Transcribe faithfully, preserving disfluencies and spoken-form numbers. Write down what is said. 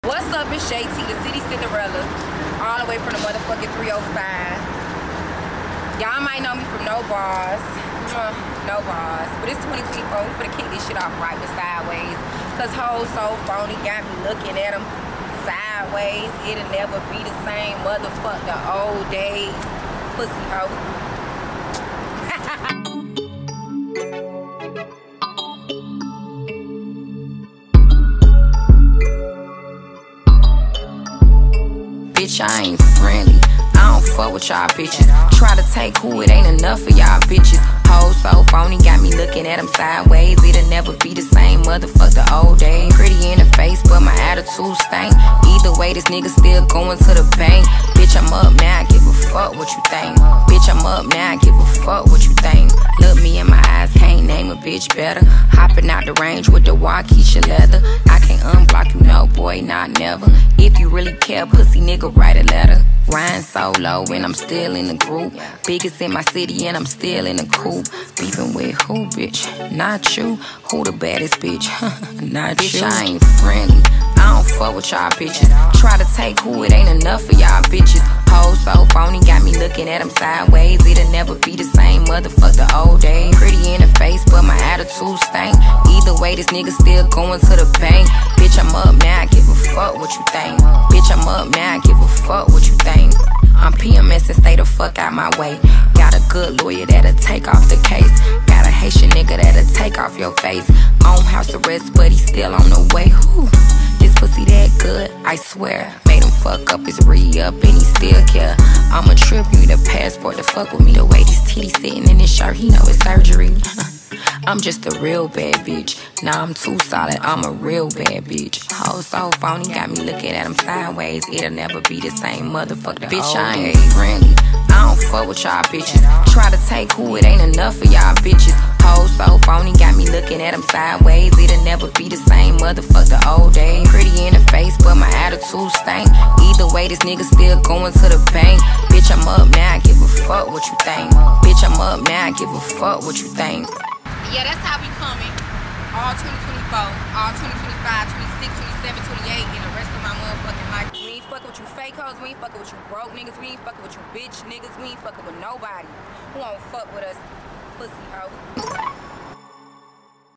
What's up, it's J T, the City Cinderella, all the way from the motherfucking three oh five. Y'all might know me from No Bars, No Bars, but it's twenty twenty-four, we finna kick this shit off right with Sideways, cause hoes so phony, got me looking at them sideways. It'll never be the same, motherfuck the old days, pussy hoe. Bitch, I ain't friendly. I don't fuck with y'all bitches. Try to take who, it ain't enough for y'all bitches. Hoes so phony, got me looking at them sideways. It'll never be the same, motherfuck the old days. Pretty in the face, but my attitude stank. Either way, this nigga still going to the bank. Bitch, I'm up now, I give a fuck what you think. Bitch, I'm up now, I give a fuck what you think. Look me in my eyes, can't name a bitch better. Hopping out the range with the Waukesha leather. I can't unblock you, no boy, not never. If you really care, pussy nigga, write a letter. Riding solo and I'm still in the group. Biggest in my city and I'm still in the coop. Beefing with who, bitch? Not you. Who the baddest bitch? Not bitch, you. I ain't friendly. I don't fuck with y'all bitches. Try to take who, it ain't enough for y'all bitches. Hoes so phony, got me looking at them sideways. It'll never be the same, motherfuck the old days. Pretty in the face, but my attitude stank. Either way, this nigga still going to the bank. Bitch, I'm up now, I give a fuck what you think. Bitch, I'm up now, I give a fuck what you think. I'm P M S and stay the fuck out my way. Got a good lawyer that'll take off the case. Got a Haitian nigga that'll take off your face. On house arrest, but he's still on the way. Whew. This pussy that good, I swear. Made him fuck up his re-up and he still care. I'ma trip, you need a passport to fuck with me. The way this titty sitting in this shirt, he know it's surgery. I'm just a real bad bitch. Nah, I'm too solid, I'm a real bad bitch. Hoes so phony, got me looking at them sideways. It'll never be the same, motherfucker. Bitch, I ain't friendly. I don't fuck with y'all bitches. Try to take who, it ain't enough for y'all bitches. Hoes so phony, got me looking at them sideways. It'll never be the same, motherfuck the old days. Pretty in the face, but my attitude stank. Either way, this nigga still going to the bank. Bitch, I'm up now, I give a fuck what you think. Bitch, I'm up now, I give a fuck what you think. Yeah, that's how we coming. All twenty twenty-four, all twenty twenty-five, twenty-six, twenty-seven, twenty-eight, and the rest of my motherfucking life. We ain't fucking with you fake hoes, we ain't fucking with you broke niggas, we ain't fucking with you bitch niggas, we ain't fucking with nobody who won't fuck with us, pussy hoe.